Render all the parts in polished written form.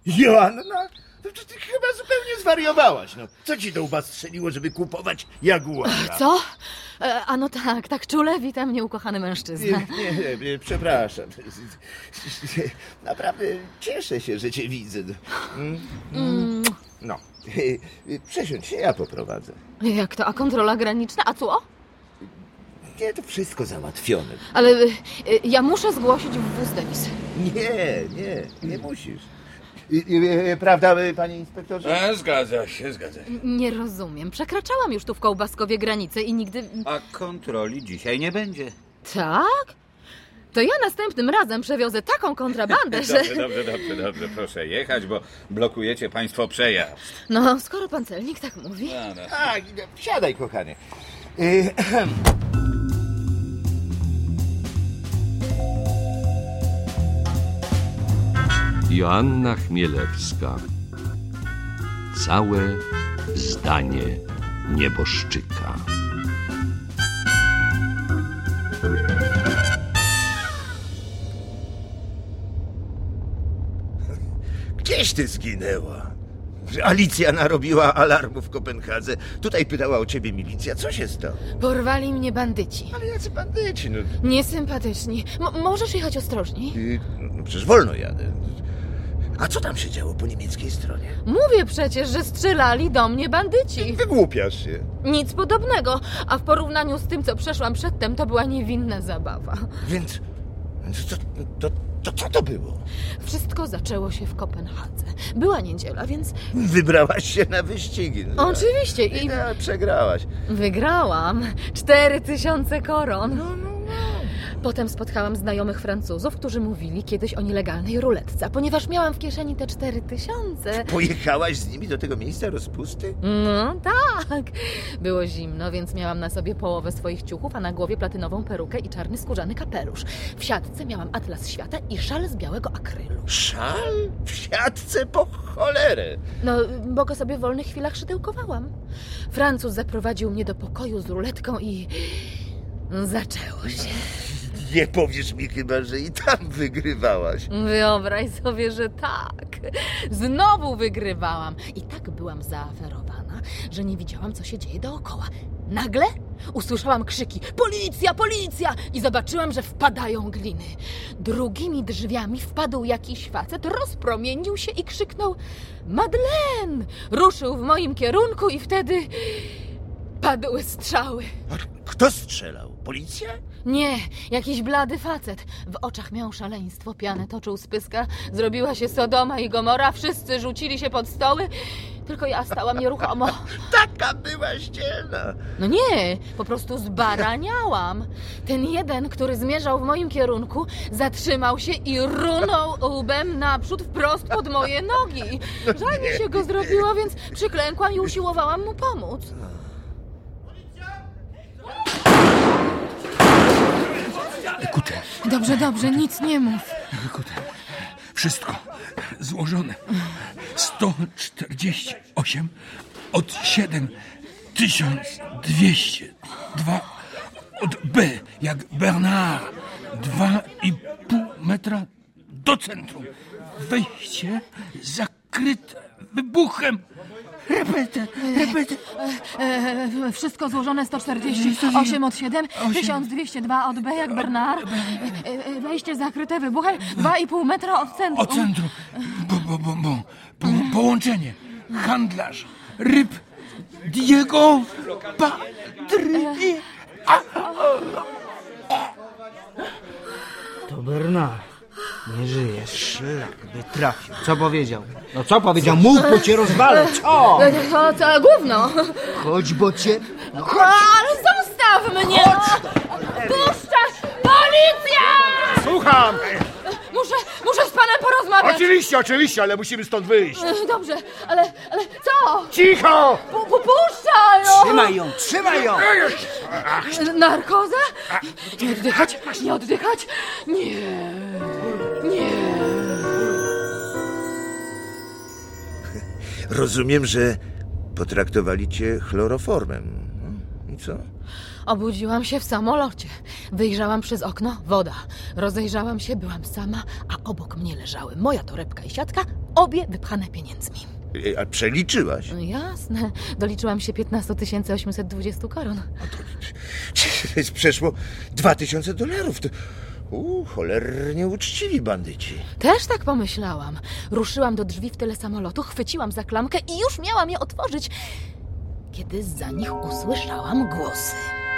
Joanna? Ty chyba zupełnie zwariowałaś, no. Co ci do łba strzeliło, żeby kupować jaguara? Co? A no tak czule, witam mnie ukochany mężczyzna. Nie, przepraszam. Naprawdę cieszę się, że cię widzę. No, przesiądź się, ja poprowadzę. Jak to, a kontrola graniczna? A co? Nie, to wszystko załatwione. Ale ja muszę zgłosić w wóz Davis. Nie musisz. Prawda, panie inspektorze? Zgadza się. Nie rozumiem. Przekraczałam już tu w Kołbaskowie granicę i nigdy... A kontroli dzisiaj nie będzie. Tak? To ja następnym razem przewiozę taką kontrabandę, że... Dobrze, proszę jechać, bo blokujecie państwo przejazd. No, skoro pan celnik tak mówi... Tak, siadaj, kochanie. Joanna Chmielewska. Całe zdanie nieboszczyka. Gdzieś ty zginęła? Alicja narobiła alarmu w Kopenhadze. Tutaj pytała o ciebie milicja. Co się stało? Porwali mnie bandyci. Ale jacy bandyci, no. Niesympatyczni. Możesz jechać ostrożniej? No przecież wolno jadę. A co tam się działo po niemieckiej stronie? Mówię przecież, że strzelali do mnie bandyci. Wygłupiasz się. Nic podobnego. A w porównaniu z tym, co przeszłam przedtem, to była niewinna zabawa. Więc co to było? Wszystko zaczęło się w Kopenhadze. Była niedziela, więc... Wybrałaś się na wyścigi. No. Oczywiście i... Przegrałaś. Wygrałam 4000 koron. No. Potem spotkałam znajomych Francuzów, którzy mówili kiedyś o nielegalnej ruletce, a ponieważ miałam w kieszeni te 4000... Pojechałaś z nimi do tego miejsca rozpusty? No tak. Było zimno, więc miałam na sobie połowę swoich ciuchów, a na głowie platynową perukę i czarny skórzany kapelusz. W siatce miałam atlas świata i szal z białego akrylu. Szal? W siatce? Po cholerę! No, bo go sobie w wolnych chwilach szydełkowałam. Francuz zaprowadził mnie do pokoju z ruletką i... zaczęło się. Nie powiesz mi chyba, że i tam wygrywałaś. Wyobraź sobie, że tak. Znowu wygrywałam. I tak byłam zaaferowana, że nie widziałam, co się dzieje dookoła. Nagle usłyszałam krzyki: policja, policja! I zobaczyłam, że wpadają gliny. Drugimi drzwiami wpadł jakiś facet, rozpromienił się i krzyknął: Madeleine! Ruszył w moim kierunku i wtedy padły strzały. A kto strzelał? Policja? Nie, jakiś blady facet. W oczach miał szaleństwo, pianę toczył z pyska. Zrobiła się Sodoma i Gomora, wszyscy rzucili się pod stoły. Tylko ja stałam nieruchomo. Taka byłaś dzielna. No nie, po prostu zbaraniałam. Ten jeden, który zmierzał w moim kierunku, zatrzymał się i runął łbem naprzód wprost pod moje nogi. Żal mi się go zrobiło, więc przyklękłam i usiłowałam mu pomóc. Kuter. Dobrze, nic nie mów. Kuter. Wszystko złożone. 148 od 7200. 2 od B jak Bernard. 2,5 metra do centrum. Wejście zakryte wybuchem. Repetę. Wszystko złożone 148 od 7, 1202 od B jak Bernard. Wejście zakryte wybuchem, 2,5 metra od centrum. Od centrum. Połączenie. Handlarz. Ryb. Diego Patry. To Bernard. Nie żyjesz. Szlak by trafił. Co powiedział? No co powiedział? Mów, bo cię rozwalę. Co? To gówno. Chodź, bo cię... No chodź. Ale zostaw mnie! Puszczać! Policja! Słucham! Muszę z panem porozmawiać. Oczywiście, ale musimy stąd wyjść. Dobrze, ale co? Cicho! Puszczaj! No. Trzymaj ją! Narkoza? Nie oddychać? Nie. Rozumiem, że potraktowali cię chloroformem. I co? Obudziłam się w samolocie. Wyjrzałam przez okno, woda. Rozejrzałam się, byłam sama, a obok mnie leżały moja torebka i siatka Obie wypchane pieniędzmi. A przeliczyłaś? No jasne, doliczyłam się 15 820 koron. Przeszło $2000. Cholernie uczciwi bandyci. Też tak pomyślałam. Ruszyłam do drzwi w tyle samolotu, chwyciłam za klamkę i już miałam je otworzyć, kiedy zza nich usłyszałam głosy.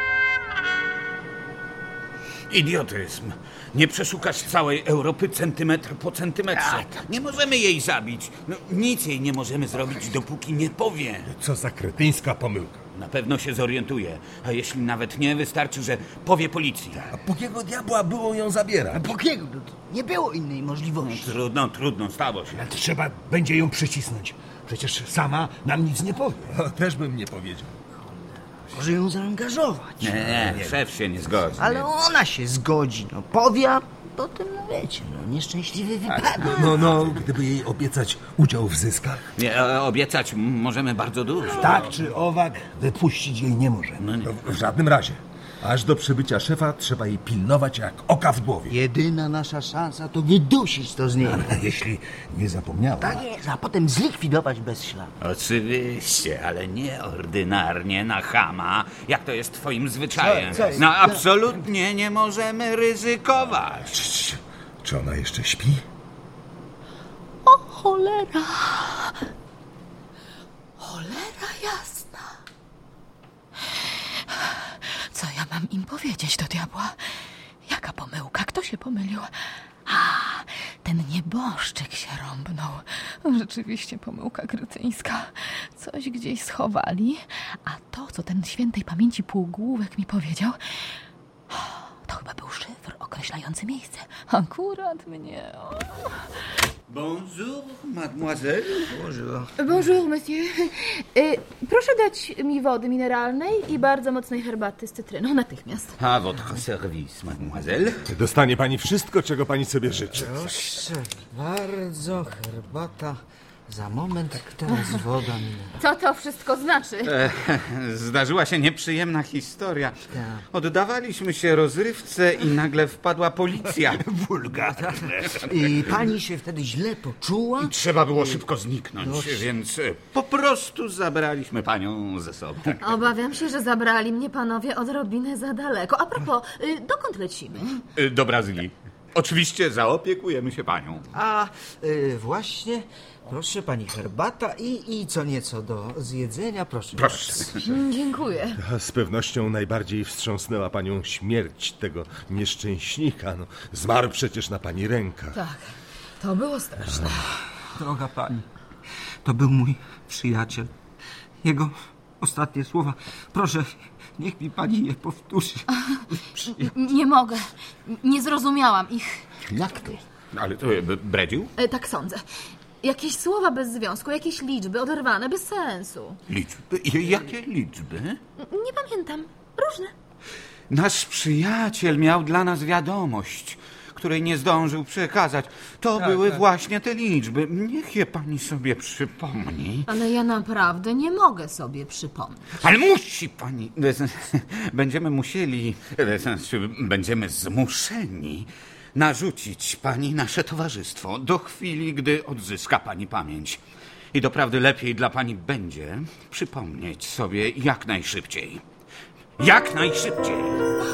Idiotyzm. Nie przeszukasz całej Europy centymetr po centymetrze. Nie możemy jej zabić. No, nic jej nie możemy zrobić, dopóki nie powie. Co za kretyńska pomyłka. Na pewno się zorientuje. A jeśli nawet nie, wystarczy, że powie policji. A po jakiego diabła było ją zabierać? Bogiego, nie było innej możliwości. Trudno, stało się. Trzeba będzie ją przycisnąć. Przecież sama nam nic nie powie. Też bym nie powiedział. Może ją zaangażować. Nie, szef się nie zgodzi. Ale ona się zgodzi, no powie, a potem, no wiecie, no nieszczęśliwy wypadek. No, gdyby jej obiecać udział w zyskach. Nie, obiecać możemy bardzo dużo. Tak czy owak, wypuścić jej nie możemy. No, W żadnym razie. Aż do przybycia szefa trzeba jej pilnować jak oka w głowie. Jedyna nasza szansa to wydusić to z niej. Jeśli nie zapomniała. Tak jest, a potem zlikwidować bez śladu. Oczywiście, ale nie ordynarnie na chama, jak to jest twoim zwyczajem. Co jest? No absolutnie nie możemy ryzykować. Czy ona jeszcze śpi? O cholera! Cholera jasna! Co ja mam im powiedzieć do diabła? Jaka pomyłka? Kto się pomylił? A, ten nieboszczyk się rąbnął. Rzeczywiście pomyłka kretyńska. Coś gdzieś schowali, a to, co ten świętej pamięci półgłówek mi powiedział, to chyba był szyfr określający miejsce. Akurat mnie. Bonjour, mademoiselle. Bonjour, monsieur. Proszę dać mi wody mineralnej i bardzo mocnej herbaty z cytryną natychmiast. A votre service, mademoiselle. Dostanie pani wszystko, czego pani sobie życzy. Proszę bardzo, herbata. Za moment teraz woda mineralna. Co to wszystko znaczy? Zdarzyła się nieprzyjemna historia. Oddawaliśmy się rozrywce i nagle wpadła policja. Wulgarne. I pani się wtedy źle poczuła? Trzeba było szybko zniknąć, więc po prostu zabraliśmy panią ze sobą. Obawiam się, że zabrali mnie panowie odrobinę za daleko. A propos, dokąd lecimy? Do Brazylii. Oczywiście zaopiekujemy się panią. A właśnie, proszę pani, herbata i co nieco do zjedzenia, proszę. Proszę. Dziękuję. Z pewnością najbardziej wstrząsnęła panią śmierć tego nieszczęśnika. No, zmarł przecież na pani rękach. Tak, to było straszne. Droga pani, to był mój przyjaciel. Jego ostatnie słowa. Proszę, niech mi pani je powtórzy. Nie mogę. Nie zrozumiałam ich. Jak to? Ale to bredził? Tak sądzę. Jakieś słowa bez związku, jakieś liczby oderwane, bez sensu. Liczby? Jakie liczby? Nie pamiętam. Różne. Nasz przyjaciel miał dla nas wiadomość, której nie zdążył przekazać. To były właśnie te liczby. Niech je pani sobie przypomni. Ale ja naprawdę nie mogę sobie przypomnieć. Ale musi pani... Będziemy zmuszeni narzucić pani nasze towarzystwo do chwili, gdy odzyska pani pamięć. I doprawdy lepiej dla pani będzie przypomnieć sobie jak najszybciej. Jak najszybciej!